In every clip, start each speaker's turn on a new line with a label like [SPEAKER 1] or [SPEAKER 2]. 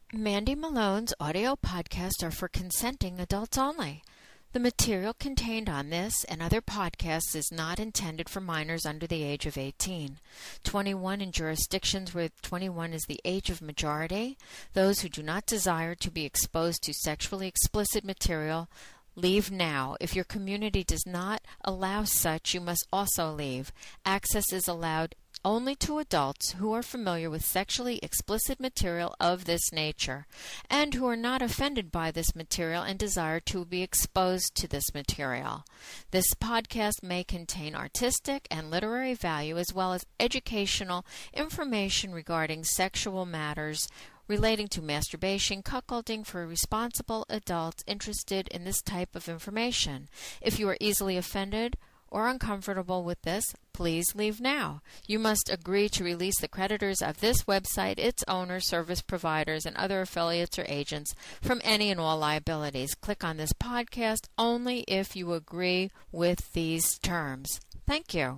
[SPEAKER 1] Mandy Malone's audio podcasts are for consenting adults only. The material contained on this and other podcasts is not intended for minors under the age of 18. 21 in jurisdictions where 21 is the age of majority. Those who do not desire to be exposed to sexually explicit material, leave now. If your community does not allow such, you must also leave. Access is allowed only to adults who are familiar with sexually explicit material of this nature and who are not offended by this material and desire to be exposed to this material. This podcast may contain artistic and literary value as well as educational information regarding sexual matters relating to masturbation, cuckolding for responsible adults interested in this type of information. If you are easily offended or uncomfortable with this, please leave now. You must agree to release the creditors of this website, its owners, service providers, and other affiliates or agents from any and all liabilities. Click on this podcast only if you agree with these terms. Thank you.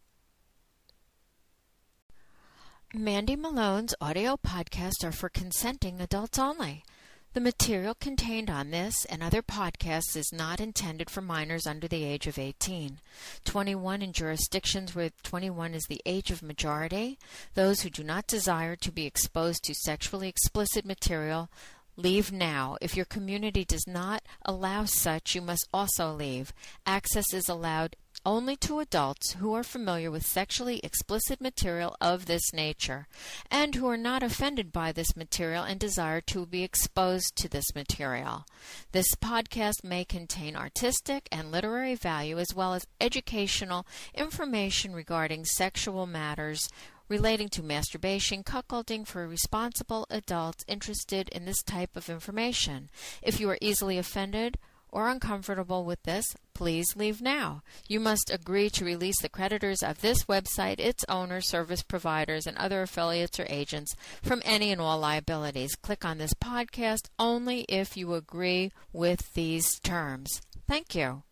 [SPEAKER 1] Mandy Malone's audio podcasts are for consenting adults only. The material contained on this and other podcasts is not intended for minors under the age of 18. 21 in jurisdictions where 21 is the age of majority. Those who do not desire to be exposed to sexually explicit material, leave now. If your community does not allow such, you must also leave. Access is allowed only to adults who are familiar with sexually explicit material of this nature and who are not offended by this material and desire to be exposed to this material. This podcast may contain artistic and literary value as well as educational information regarding sexual matters relating to masturbation, cuckolding for responsible adults interested in this type of information. If you are easily offended or uncomfortable with this, please leave now. You must agree to release the creditors of this website, its owners, service providers, and other affiliates or agents from any and all liabilities. Click on this podcast only if you agree with these terms. Thank you.